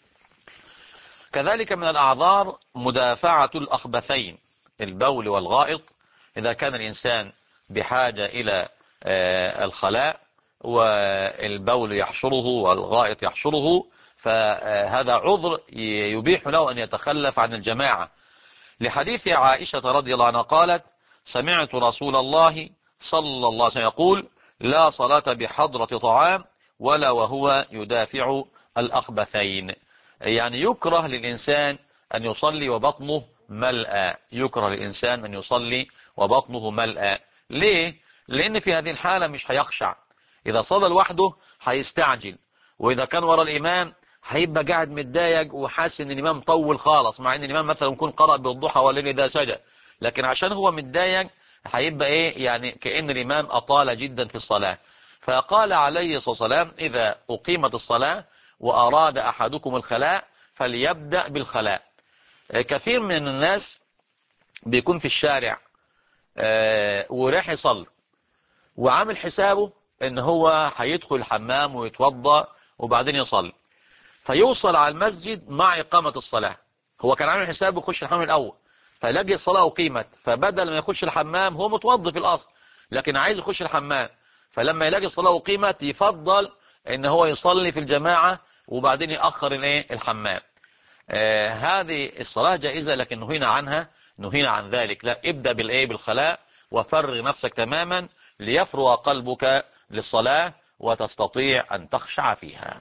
كذلك من الاعذار مدافعه الاخبثين، البول والغائط. اذا كان الانسان بحاجه الى الخلاء والبول يحشره والغائط يحشره، فهذا عذر يبيح له أن يتخلف عن الجماعة، لحديث عائشة رضي الله عنها قالت سمعت رسول الله صلى الله عليه وسلم يقول لا صلاة بحضرة طعام ولا وهو يدافع الأخبثين. يعني يكره للإنسان أن يصلي وبطنه ملأى، يكره للإنسان أن يصلي وبطنه ملأى. ليه؟ لأن في هذه الحالة مش هيخشع، إذا صلى لوحده هيستعجل، وإذا كان ورا الإمام هيبقى قاعد متضايق وحاسس ان الامام طول خالص، مع ان الامام مثلا يكون قرأ بالضحى والليل اذا سجى، لكن عشان هو متضايق هيبقى ايه يعني كأن الامام اطال جدا في الصلاة. فقال عليه الصلاة والسلام اذا اقيمت الصلاة واراد احدكم الخلاء فليبدأ بالخلاء. كثير من الناس بيكون في الشارع وراح يصلي وعامل حسابه ان هو هيدخل الحمام ويتوضا وبعدين يصلي، فيوصل على المسجد مع إقامة الصلاة. هو كان عامل حسابه يخش الحمام الأول، فيلاقي الصلاة أقيمت، فبدل ما يخش الحمام هو متوضي في الأصل لكن عايز يخش الحمام، فلما يلاقي الصلاة أقيمت يفضل إن هو يصلي في الجماعة وبعدين يأخر الحمام. هذه الصلاة جائزة لكن نهينا عنها، نهينا عن ذلك. لا، ابدأ بالخلاء وفرغ نفسك تماما ليفرغ قلبك للصلاة وتستطيع أن تخشع فيها.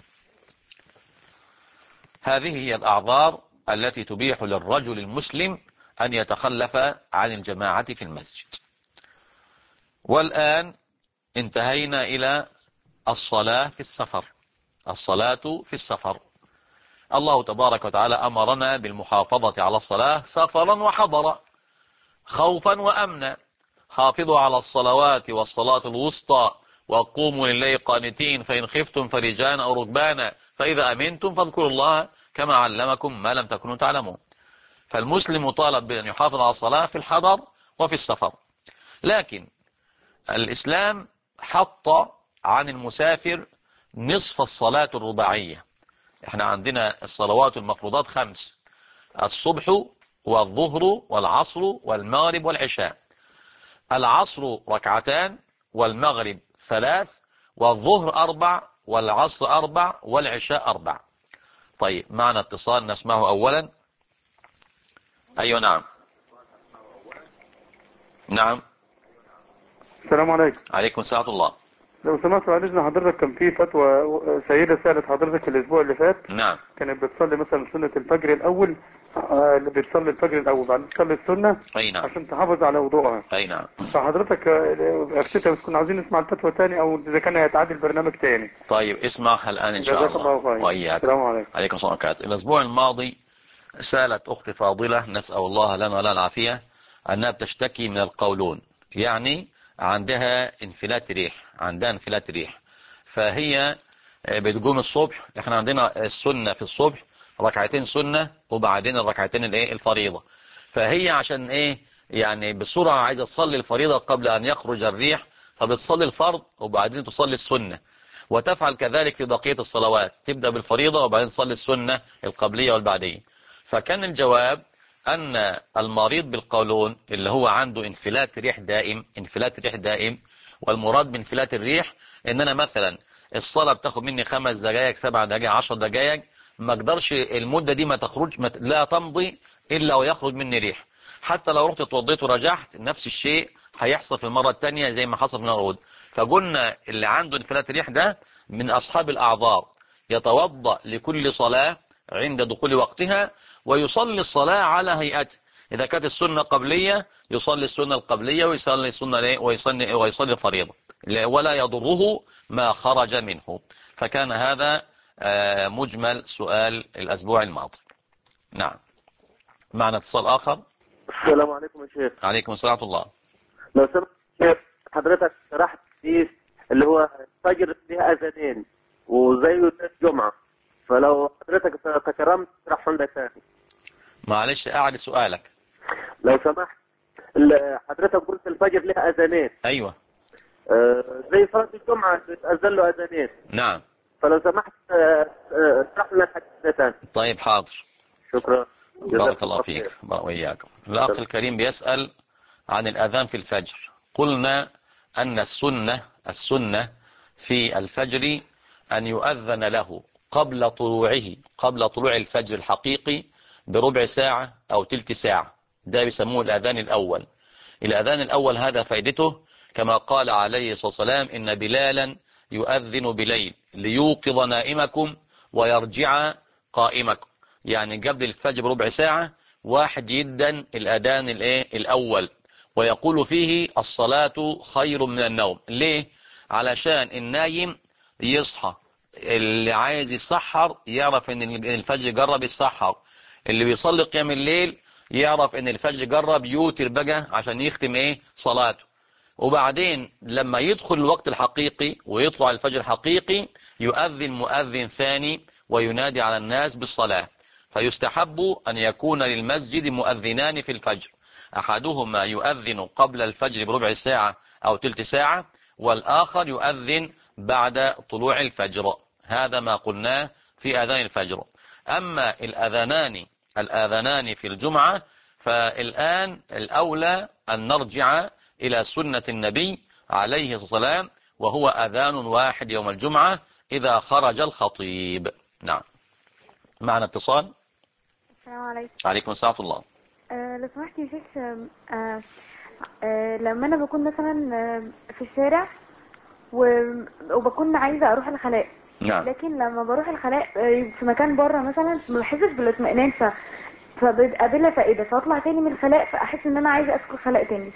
هذه هي الأعذار التي تبيح للرجل المسلم أن يتخلف عن الجماعة في المسجد. والآن انتهينا إلى الصلاة في السفر. الصلاة في السفر، الله تبارك وتعالى أمرنا بالمحافظة على الصلاة سفرا وحضرا، خوفا وأمنا. حافظوا على الصلوات والصلاة الوسطى وقوموا لله قانتين فإن خفتم فرجانا أو ركبانا فإذا أمنتم فاذكروا الله كما علمكم ما لم تكونوا تعلمون. فالمسلم مطالب بأن يحافظ على الصلاة في الحضر وفي السفر. لكن الإسلام حط عن المسافر نصف الصلاة الرباعية. احنا عندنا الصلوات المفروضات 5، الصبح والظهر والعصر والمغرب والعشاء. العصر 2 والمغرب 3 والظهر 4 والعصر 4 والعشاء 4. طيب معنا اتصال نسمعه أولا. أيوة نعم. نعم. السلام عليكم. عليكم السلام الله. لو سمحت بعد اذن حضرتك كان في فتوى سيدة سألت حضرتك الاسبوع اللي فات. نعم. كانت بتصلي مثلا سنة الفجر الاول، اللي بتصلي الفجر الاول بعدين تصلي السنة أي نعم. عشان تحافظ على وضوءها. أي نعم. فحضرتك افتتها، بس كنا عايزين نسمع الفتوى تاني او اذا كان هيتعادل برنامج تاني. طيب اسمعها الآن إن شاء جزاك الله. الله خير. وإياك. السلام عليكم. عليكم السلام عليكم. الأسبوع الماضي سألت أختي فاضلة نسأل الله لنا ولا العافية أنها بتشتكي من القولون، يعني عندها انفلات ريح، عندها انفلات ريح. فهي بتقوم الصبح، احنا عندنا السنة في الصبح 2 سنة وبعدين 2 الفريضة. فهي عشان يعني بسرعة عايزة تصلي الفريضة قبل أن يخرج الريح، فبتصلي الفرض وبعدين تصلي السنة. وتفعل كذلك في بقية الصلوات، تبدأ بالفريضة وبعدين تصلي السنة القبلية والبعدية. فكان الجواب أن المريض بالقولون اللي هو عنده انفلات ريح دائم، انفلات ريح دائم، والمراد بانفلات الريح ان انا مثلا الصلاة بتاخد مني 5 دقائق 7 دقائق 10 دقائق، ما اقدرش المدة دي ما تخرج، لا تمضي الا ويخرج مني ريح. حتى لو رحت اتوضيت ورجعت نفس الشيء هيحصل في المرة الثانية زي ما حصل في الأول. فقلنا اللي عنده انفلات الريح ده من أصحاب الأعذار، يتوضأ لكل صلاة عند دخول وقتها ويصلي الصلاة على هيئته. إذا كانت السنة قبلية يصلي السنة القبلية ويصلي السنة ويصلي الفريضة، ولا يضره ما خرج منه. فكان هذا مجمل سؤال الأسبوع الماضي. نعم. معنا اتصال آخر. السلام عليكم يا شيخ. عليكم السلام ورحمة الله. لو سمحت شيخ، حضرتك شرحت حديث اللي هو الفجر ليها أذانين وزيه الجمعة، فلو حضرتك تكرمت تشرحهم لنا ثاني. معلش أعد سؤالك. لو سمحت، حضرتك قلت الفجر ليها أذانين. أيوة. زي صلاة الجمعة بتأذن له أذانين. نعم. فلو سمحت اشرح لنا الحديث ده ثاني. طيب حاضر. شكرا. بارك الله فيك. وإياكم. الأخ الكريم بيسأل عن الأذان في الفجر. قلنا أن السنة في الفجر أن يؤذن له قبل طلوع الفجر الحقيقي بربع ساعة أو تلت ساعة، ده بيسموه الأذان الأول. الأذان الأول هذا فائدته كما قال عليه الصلاة والسلام: إن بلالا يؤذن بليل ليوقظ نائمكم ويرجع قائمكم. يعني قبل الفجر بربع ساعة واحد يدن الأذان الأول ويقول فيه الصلاة خير من النوم. ليه؟ علشان النايم يصحى، اللي عايز يسحر يعرف ان الفجر جرب يسحر، اللي بيصلي قيام الليل يعرف ان الفجر جرب يوتر بقى عشان يختم صلاته. وبعدين لما يدخل الوقت الحقيقي ويطلع الفجر الحقيقي يؤذن مؤذن ثاني وينادي على الناس بالصلاة. فيستحب أن يكون للمسجد مؤذنان في الفجر، أحدهما يؤذن قبل الفجر بربع ساعة أو تلت ساعة، والآخر يؤذن بعد طلوع الفجر. هذا ما قلناه في أذان الفجر. أما الآذانان في الجمعة فالآن الأولى أن نرجع إلى سنة النبي عليه الصلاة والسلام، وهو أذان واحد يوم الجمعة إذا خرج الخطيب. نعم. معنا اتصال. السلام عليكم. عليكم السلام ورحمة الله. لو سمحت يا شيخ، لما أنا بكون مثلا في الشارع وبكون عايزة أروح الخلاء. نعم. لكن لما بروح الخلاء في مكان بره مثلا ما بحسش بالاطمئنان، فبيبقى بلا فائدة، فاطلع تاني من الخلاء فأحس إن أنا عايزة أدخل خلاء تاني.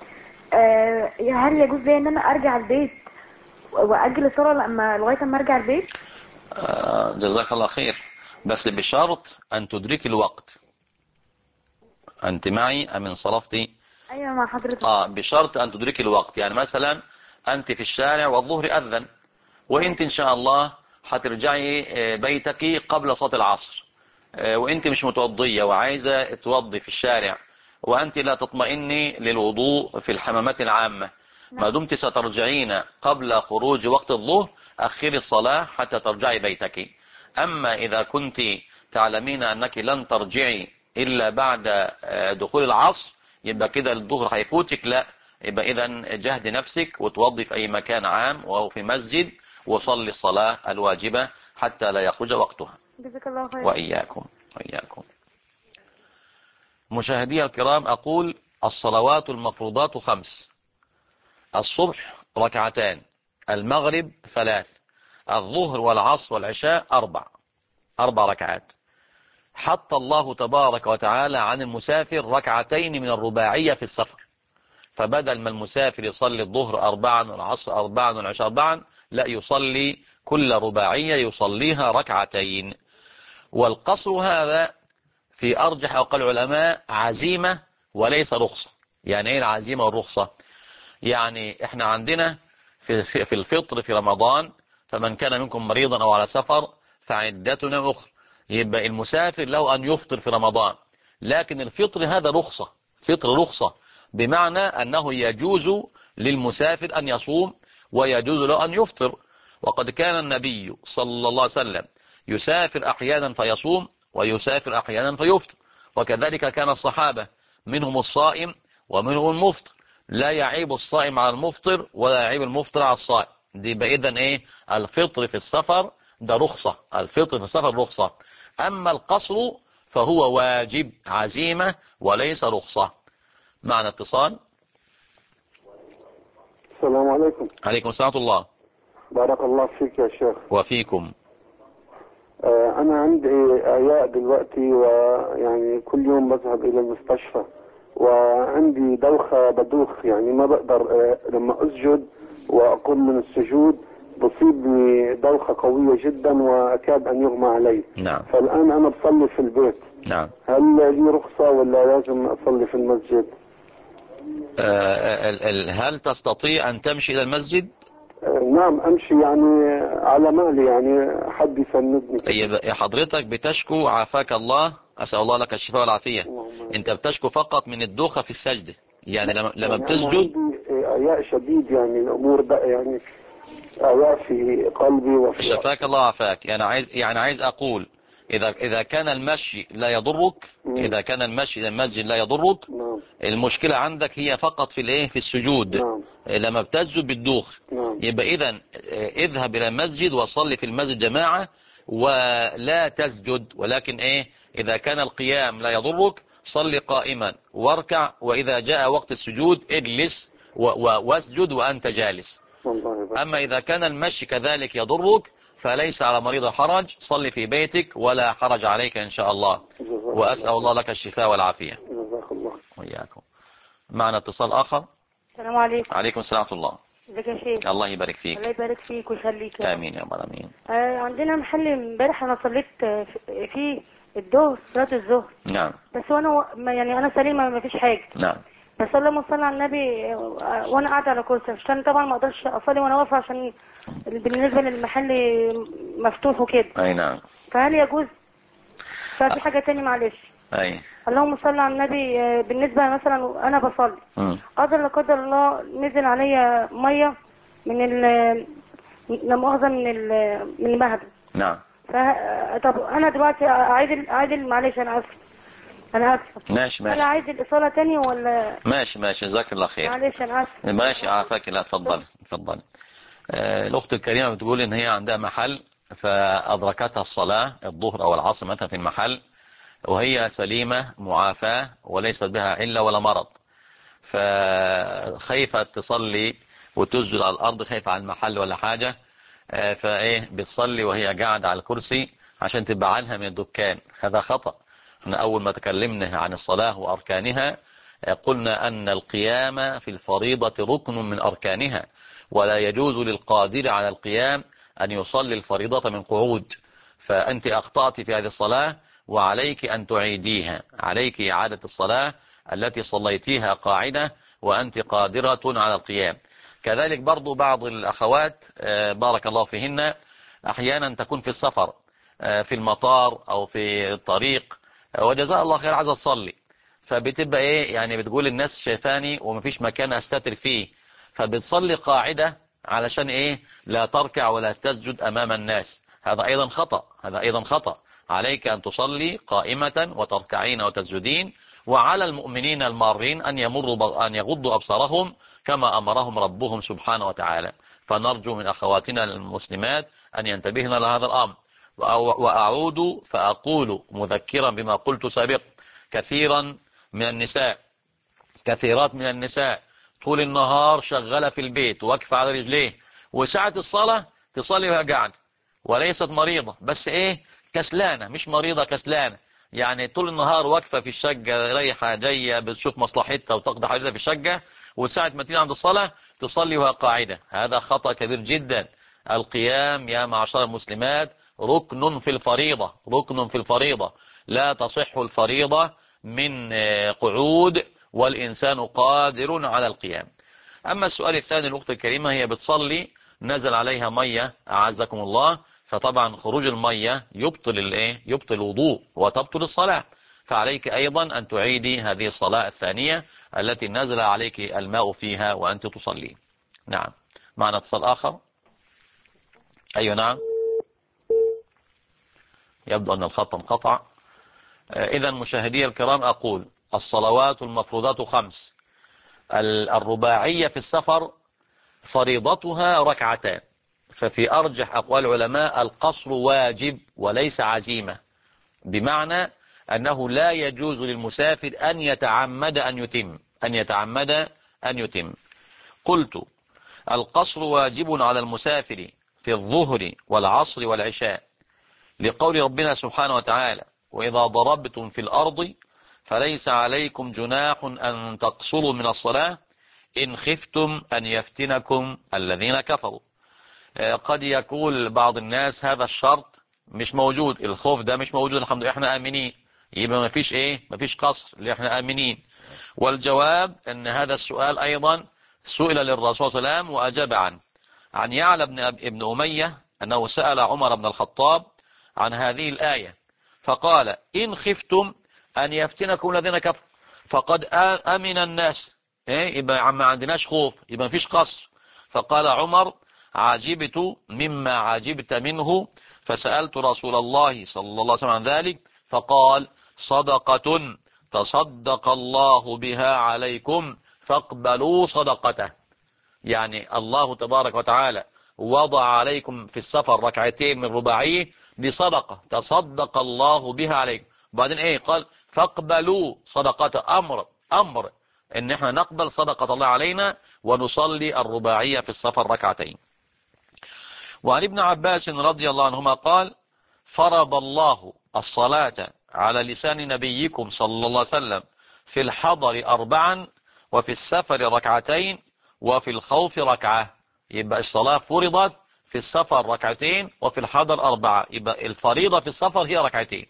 هل يجوز لي إن أنا أرجع البيت وأجل الصلاة لغاية ما أرجع البيت؟ جزاك الله خير، بس بشرط أن تدرك الوقت. أنت معي أم انصرفتي؟ أيوة مع حضرتك. بشرط أن تدرك الوقت. يعني مثلا أنت في الشارع والظهر أذن، وأنت إن شاء الله هترجعي بيتك قبل صلاة العصر، وأنت مش متوضية وعايزة توضي في الشارع، وأنت لا تطمئني للوضوء في الحمامات العامة، ما دمت سترجعين قبل خروج وقت الظهر أخري الصلاة حتى ترجعي بيتك. أما إذا كنت تعلمين أنك لن ترجعي إلا بعد دخول العصر يبقى كده الظهر هيفوتك، لا، يبقى إذن جهد نفسك وتوضي في أي مكان عام أو في مسجد وصلي الصلاة الواجبة حتى لا يخرج وقتها. جزاك الله خير. وإياكم. مشاهدي الكرام، أقول الصلوات المفروضات 5: الصبح 2، المغرب 3، الظهر والعصر والعشاء 4 ركعات. حط الله تبارك وتعالى عن المسافر 2 من الرباعية في السفر، فبدل ما المسافر يصلي الظهر 4 والعصر 4 والعشاء 4، لا، يصلي كل رباعية يصليها 2. والقصر هذا في أرجح أقوال العلماء عزيمة وليس رخصة. يعني ايه العزيمة والرخصة؟ يعني احنا عندنا في الفطر في رمضان: فمن كان منكم مريضا أو على سفر فعدتنا أخرى. يبقى المسافر له أن يفطر في رمضان، لكن الفطر هذا رخصة، فطر رخصة، بمعنى أنه يجوز للمسافر أن يصوم ويجوز له أن يفطر. وقد كان النبي صلى الله عليه وسلم يسافر أحيانا فيصوم ويسافر أحيانا فيفطر، وكذلك كان الصحابة منهم الصائم ومنهم المفطر، لا يعيب الصائم على المفطر ولا يعيب المفطر على الصائم. دي بقى إذن إيه؟ الفطر في السفر ده رخصة، الفطر في السفر رخصة، أما القصر فهو واجب عزيمة وليس رخصة. معنا اتصال. السلام عليكم. عليكم السلام ورحمة الله. بارك الله فيك يا شيخ. وفيكم. أنا عندي إعياء دلوقتي، ويعني كل يوم بذهب إلى المستشفى، وعندي دوخة بدوخ، يعني ما بقدر لما أسجد وأقوم من السجود بصيبني دوخة قوية جدا وأكاد أن يغمى علي. نعم. فالآن أنا بصلي في البيت. نعم. هل لي رخصة ولا لازم أصلي في المسجد؟ هل تستطيع أن تمشي إلى المسجد؟ نعم أمشي، يعني على مالي، يعني حد يسندني. يا حضرتك بتشكو عافاك الله، أسأل الله لك الشفاء والعافية. أنت بتشكو فقط من الدوخة في السجد، يعني لما بتسجد. عندي إعياء شديد، يعني الأمور ده يعني إعياء في قلبي وفي شفاك الله وعافاك. يعني عايز أقول إذا كان المشي لا يضرك، إذا كان المشي إلى المسجد لا يضرك، نعم. المشكلة عندك هي فقط في الإيه؟ في السجود. نعم. لما بتسجد بالدوخ. نعم. يبقى إذن اذهب إلى المسجد وصلي في المسجد جماعة ولا تسجد، ولكن إيه؟ إذا كان القيام لا يضرك صلي قائما واركع، وإذا جاء وقت السجود اجلس واسجد وأنت جالس. أما إذا كان المشي كذلك يضرك فليس على مريض حرج، صلي في بيتك ولا حرج عليك إن شاء الله، وأسأل الله لك الشفاء والعافية. جزاك الله. وإياكم. معنا اتصال آخر. السلام عليكم. عليكم السلام ورحمة الله. ازيك يا شيخ؟ الله يبارك فيك. الله يبارك فيك ويخليك يا رب. آمين يا رب العالمين. عندنا محل امبارح انا صليت فيه الظهر، صلاة الظهر. نعم. بس وانا يعني انا سليمة ما فيش حاجة. نعم. بس اللهم صل على النبي، وانا قاعدة على كرسي عشان طبعا ما اقدرش اصلي وانا واقفة عشان بالنسبة للمحل مفتوح وكده. أي نعم. فهل يجوز؟ ففي حاجة تاني معلش. أي. اللهم صل على النبي، بالنسبة مثلا انا بصلي قدر لا قدر الله نزل عليا مية من لا مؤاخذة من المهد. نعم. طب انا دلوقتي اعيد معلش، انا اسف. ماشي. انا عايز الاصالة تاني ولا؟ ماشي جزاك الله خير. معلش انا اسف. ماشي عافاك. لا اتفضل. الأخت الكريمة بتقول إن هي عندها محل فأدركتها الصلاة الظهر أو العصر مثلا في المحل، وهي سليمة معافاة وليست بها علة ولا مرض، فخايفة تصلي وتسجد على الأرض، خايفة على المحل ولا حاجة، فإيه بتصلي وهي قاعدة على الكرسي عشان تبقى عنها من الدكان. هذا خطأ. احنا أول ما تكلمنا عن الصلاة وأركانها قلنا أن القيام في الفريضة ركن من أركانها، ولا يجوز للقادر على القيام أن يصلي الفريضة من قعود. فأنت أخطأت في هذه الصلاة وعليك أن تعيديها، عليك إعادة الصلاة التي صليتيها قاعدة وأنت قادرة على القيام. كذلك برضو بعض الأخوات بارك الله فيهن أحيانا تكون في السفر، في المطار أو في الطريق، وجزاء الله خير عايزة تصلي، فبتبقى إيه يعني بتقول الناس شايفاني ومفيش مكان أستتر فيه، فبتصلي قاعدة علشان إيه لا تركع ولا تسجد أمام الناس. هذا أيضا خطأ. عليك أن تصلي قائمة وتركعين وتسجدين، وعلى المؤمنين المارين أن يغضوا أبصارهم كما أمرهم ربهم سبحانه وتعالى. فنرجو من أخواتنا المسلمات أن ينتبهن لهذا الأمر. وأعود فأقول مذكرا بما قلت سابق، كثيرات من النساء طول النهار شغالة في البيت واقفة على رجليه، وساعة الصلاة تصلي وهي قاعدة، وليست مريضة بس ايه كسلانة، مش مريضة كسلانة، يعني طول النهار واقفة في الشقة رايحة جاية بتشوف مصلحتها وتقضي حاجتها في الشقة، وساعة ما تيجي عند الصلاة تصلي وهي قاعدة. هذا خطأ كبير جدا. القيام يا معشر المسلمات ركن في الفريضة، لا تصح الفريضة من قعود، والإنسان قادر على القيام. أما السؤال الثاني الأخت الكريمة، هي بتصلي نزل عليها مية أعزكم الله، فطبعا خروج المية يبطل الوضوء وتبطل الصلاة، فعليك أيضا أن تعيدي هذه الصلاة الثانية التي نزل عليك الماء فيها وأنت تصلي. نعم. معنا اتصال آخر. أيوة نعم. يبدو أن الخط انقطع. إذا مشاهدي الكرام أقول الصلوات المفروضات 5. الرباعية في السفر فريضتها ركعتان، ففي أرجح أقوال العلماء القصر واجب وليس عزيمة، بمعنى أنه لا يجوز للمسافر أن يتعمد أن يتم. قلت القصر واجب على المسافر في الظهر والعصر والعشاء، لقول ربنا سبحانه وتعالى: وإذا ضربتم في الأرض فليس عليكم جناح أن تقصروا من الصلاة إن خفتم أن يفتنكم الذين كفروا. قد يقول بعض الناس هذا الشرط مش موجود، الخوف ده مش موجود، الحمد لله احنا آمنين، يبقى مفيش قصر اللي احنا آمنين. والجواب أن هذا السؤال أيضا سئل للرسول صلى الله عليه وسلم وأجاب عنه. عن يعلى ابن أمية أنه سأل عمر بن الخطاب عن هذه الآية فقال: إن خفتم أن يفتنكم الذين كفروا فقد أمن الناس، يبقى ما عندناش خوف، يبقى مفيش قصر. فقال عمر: عجبت مما عجبت منه، فسألت رسول الله صلى الله عليه وسلم عن ذلك فقال: صدقة تصدق الله بها عليكم فاقبلوا صدقته. يعني الله تبارك وتعالى وضع عليكم في السفر ركعتين من رباعيه بصدقة تصدق الله بها عليكم. بعدين قال: فاقبلوا صدقته، أمر ان احنا نقبل صدقة الله علينا ونصلي الرباعية في السفر ركعتين. وعن ابن عباس رضي الله عنهما قال: فرض الله الصلاة على لسان نبيكم صلى الله عليه وسلم في الحضر 4 وفي السفر 2 وفي الخوف 1. يبقى الصلاة فرضت في السفر 2 وفي الحضر 4، يبقى الفريضة في السفر هي 2.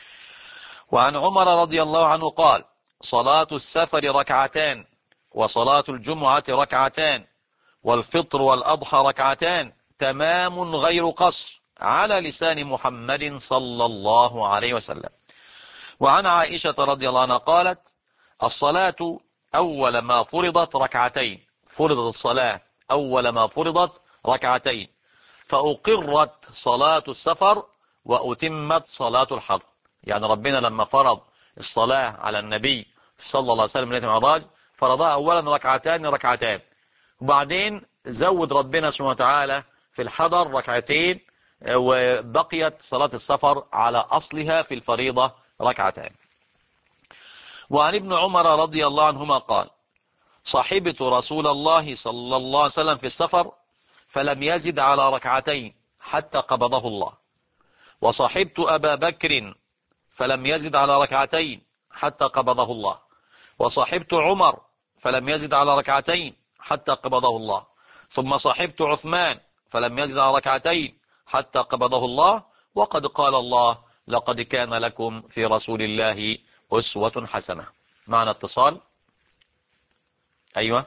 وعن عمر رضي الله عنه قال: صلاة السفر 2 وصلاة الجمعة 2 والفطر والأضحى 2 تمام غير قصر على لسان محمد صلى الله عليه وسلم. وعن عائشة رضي الله عنها قالت: الصلاة أول ما فرضت 2، فرضت الصلاة أول ما فرضت 2، فأقرت صلاة السفر وأتمت صلاة الحضر. يعني ربنا لما فرض الصلاة على النبي صلى الله عليه وسلم ليلة المعراج فرضها أولا 2 وبعدين زود ربنا سبحانه وتعالى في الحضر 2 وبقيت صلاة السفر على أصلها في الفريضة 2. وعن ابن عمر رضي الله عنهما قال: صحبت رسول الله صلى الله عليه وسلم في السفر فلم يزد على 2 حتى قبضه الله، وصحبت أبا بكر فلم يزد على 2 حتى قبضه الله، وصحبت عمر فلم يزد على 2 حتى قبضه الله، ثم صحبت عثمان فلم يزد على 2 حتى قبضه الله، وقد قال الله: لقد كان لكم في رسول الله أسوة حسنة. معنا اتصال. أيوة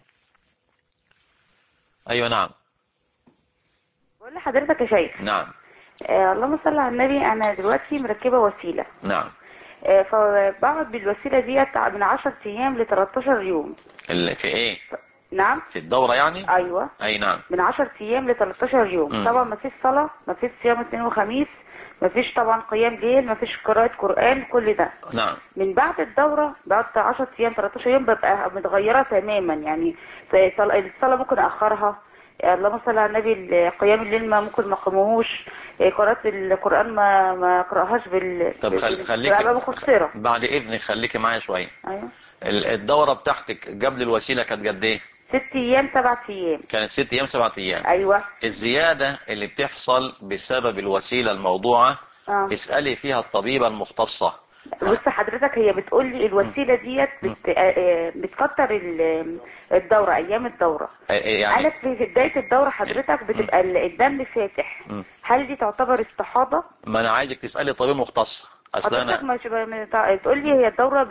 نعم. بقول لحضرتك يا شيخ. نعم. اللهم صل على النبي. أنا دلوقتي مركبة وسيلة. نعم. فبقعد بالوسيلة ديت من 10 أيام ل 13 يوم. اللي في ايه؟ نعم. في الدورة يعني؟ أيوة. أي نعم. من 10 أيام ل 13 يوم. طبعا ما فيش صلاة، ما فيش صيام اثنين وخميس، ما فيش طبعا قيام ليل، ما فيش قراءة قرآن، كل ده. نعم. من بعد الدورة بعد 10 أيام 13 يوم ببقى متغيرة تماما. يعني الصلاة ممكن أخرها، اللهم صل على النبي، قيام الليل ما ممكن ما قيموهوش، قراءة القرآن ما اقراهاش طب خليكي مقصرة. بعد إذنك خليكي معايا شوية. أيوة. الدورة بتاعتك قبل الوسيلة كانت قد ايه؟ 6 أيام 7 أيام. كانت 6 أيام 7 أيام. أيوة. الزيادة اللي بتحصل بسبب الوسيلة الموضوعة اسألي فيها الطبيبة المختصة. بص حضرتك، هي بتقول لي الوسيلة ديت بتكتر الدورة، أيام الدورة. يعني أنا في بداية الدورة حضرتك بتبقى الدم فاتح. هل دي تعتبر استحاضة؟ ما أنا عايزك تسألي طبيب مختص. حضرتك تقول لي هي الدورة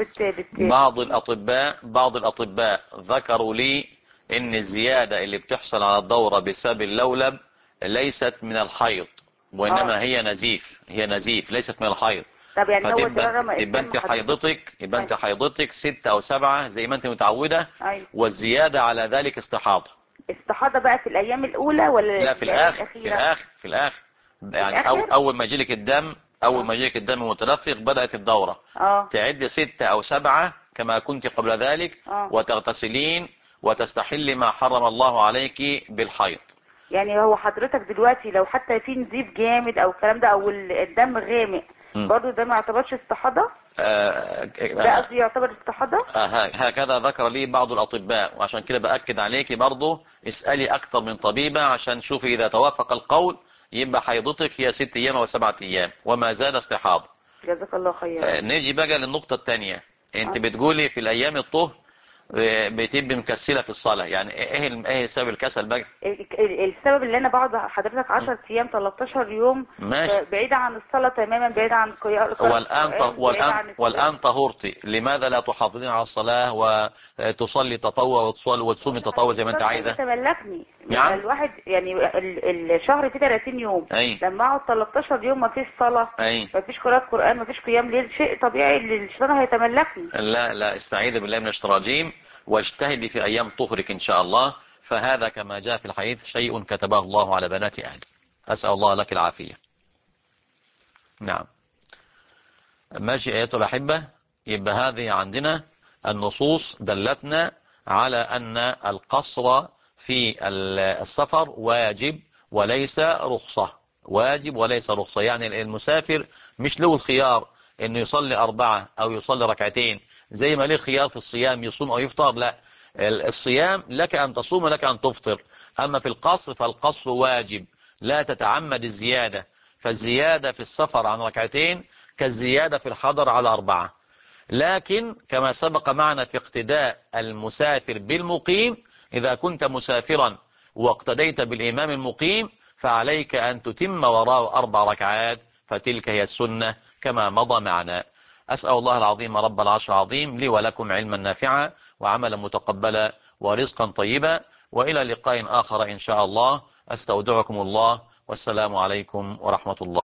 بعض الأطباء ذكروا لي إن الزيادة اللي بتحصل على الدورة بسبب اللولب ليست من الحيض، وإنما هي نزيف ليست من الحيض. طب يعني يبقى انت حيضتك 6 أو 7 زي ما انت متعودة. أيوة. والزيادة على ذلك استحاضة. استحاضة بقى في الأيام الأولى ولا لا، في الآخر، الأخيرة؟ في الآخر يعني الآخر؟ أول ما يجيلك الدم، أول ما يجيلك الدم المتدفق بدأت الدورة، تعد 6 أو 7 كما كنت قبل ذلك، وتغتسلين وتستحلي ما حرم الله عليك بالحيض. يعني هو حضرتك دلوقتي لو حتى في نزيف جامد أو الكلام ده أو الدم غامق برضه ده ما يعتبرش استحاضة؟ ده قصدي يعتبر استحاضة؟ هكذا ذكر لي بعض الأطباء، وعشان كده بأكد عليك برضه اسألي أكتر من طبيبة عشان تشوفي إذا توافق القول يبقى حيضتك هي 6 أيام أو 7 أيام وما زال استحاضة. جزاك الله خير. نيجي بقى للنقطة الثانية. انت بتقولي في الأيام الطهر بتبقى مكسلة في الصلاة، يعني ايه سبب الكسل بقى؟ السبب اللي انا بقعد حضرتك 10 ايام 13 يوم بعيدة عن الصلاة تماما، بعيدة عن والآن طهرتي، لماذا لا تحافظين على الصلاة وتصلي تطوع وتصومي تطوع زي ما انت عايزة؟ تملكني نعم. الواحد يعني الشهر فيه 30 يوم، لما اقعد 13 يوم ما فيش صلاة، ما فيش قراءة قرآن، ما فيش قيام ليل، شيء طبيعي اللي الشيطان هيتملكني. لا استعيذ بالله من الشيطان الرجيم، واجتهدي في أيام طهرك إن شاء الله، فهذا كما جاء في الحديث شيء كتبه الله على بنات آدم. أسأل الله لك العافية. نعم ماشي أيها الأحبة. يبقى هذه عندنا النصوص دلتنا على أن القصر في السفر واجب وليس رخصة، واجب وليس رخصة. يعني المسافر مش له الخيار انه يصلي 4 او يصلي 2 زي ما له خيار في الصيام يصوم او يفطر. لا، الصيام لك ان تصوم ولك ان تفطر. اما في القصر فالقصر واجب، لا تتعمد الزيادة، فالزيادة في السفر عن 2 كالزيادة في الحضر على 4. لكن كما سبق معنا في اقتداء المسافر بالمقيم، إذا كنت مسافرا واقتديت بالإمام المقيم فعليك أن تتم وراء 4 ركعات، فتلك هي السنة كما مضى معنا. أسأل الله العظيم رب العرش العظيم لي ولكم علما نافعا وعملا متقبلا ورزقا طيبا، وإلى لقاء آخر إن شاء الله. أستودعكم الله والسلام عليكم ورحمة الله.